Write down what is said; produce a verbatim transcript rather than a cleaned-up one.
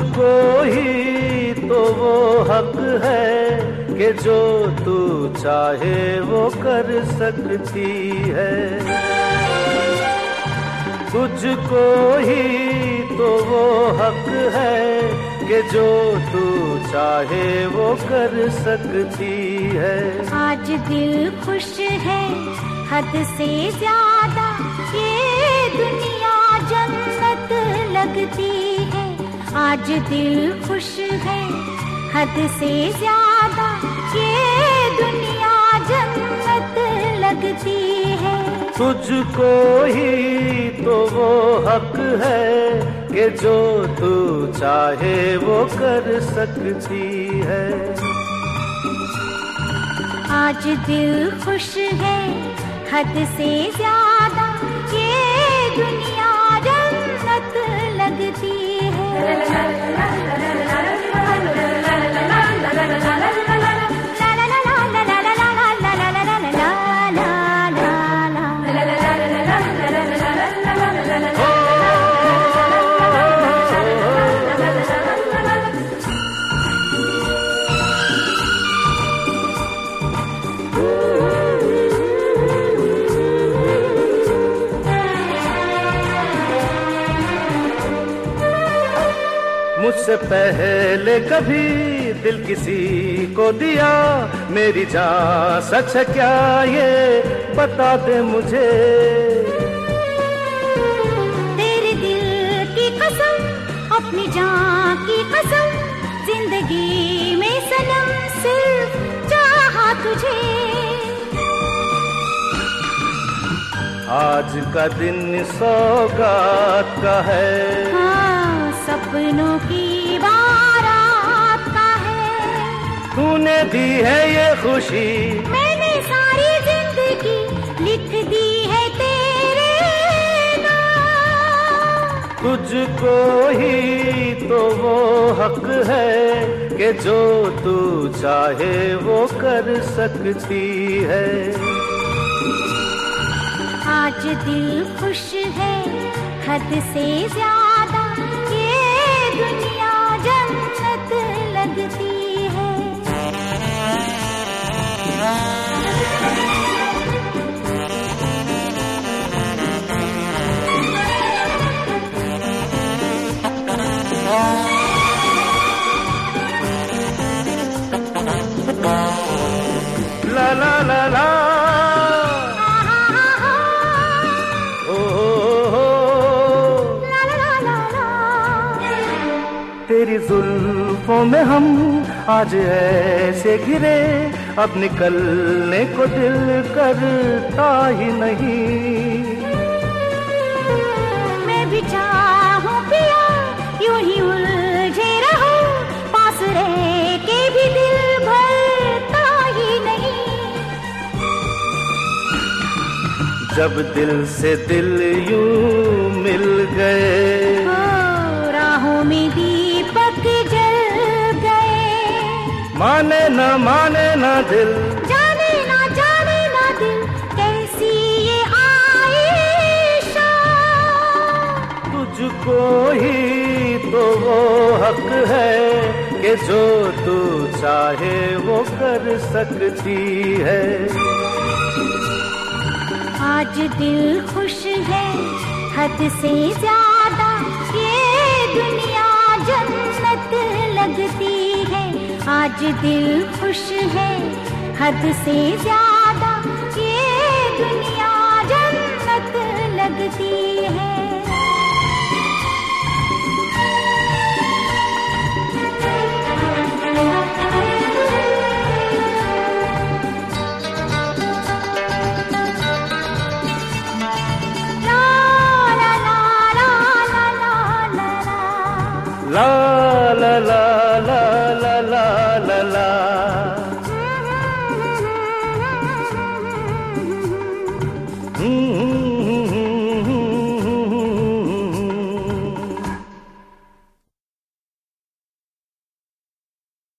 तुझको ही तो वो हक है कि जो तू चाहे वो कर सकती है। तुझको ही तो वो हक है कि जो तू चाहे वो कर सकती है। आज दिल खुश है हद से ज्यादा, ये दुनिया जन्नत लगती है। आज दिल खुश है हद से ज्यादा, ये दुनिया जन्नत लगती है। तुझको ही तो वो हक है कि जो तू चाहे वो कर सकती है। आज दिल खुश है हद से ज्यादा, ये दुनिया जन्नत लगती है। मुझसे पहले कभी दिल किसी को दिया, मेरी जान सच है क्या ये बता दे मुझे। तेरे दिल की कसम, अपनी जान की कसम, जिंदगी में सनम सिर्फ चाहा तुझे। आज का दिन सौगात का है, हाँ, सपनों की बारात का है। तूने दी है ये खुशी, मैंने सारी जिंदगी लिख दी है तेरे नाम। तुझको ही तो वो हक है कि जो तू चाहे वो कर सकती है। आज दिल खुश है हद से ज्यादा, ये दुनिया जन्नत लगती है। ला ला ला ला तेरी जुल्फों में हम आज ऐसे घिरे, अब निकलने को दिल करता ही नहीं। मैं भी चाहूं पिया यूं ही उलझे रहो, पास रह के भी दिल भरता ही नहीं। जब दिल से दिल यूं मिल गए, राहों में दीपक जल गए। माने न माने न दिल, जाने ना जाने ना दिल, कैसी ये आईशा। तुझको ही तो वो हक है कि जो तू चाहे वो कर सकती है। आज दिल खुश है हद से ज्यादा, ये दुनिया जन्नत लगती है। आज दिल खुश है हद से ज्यादा, ये दुनिया जन्नत लगती है। ला ला ला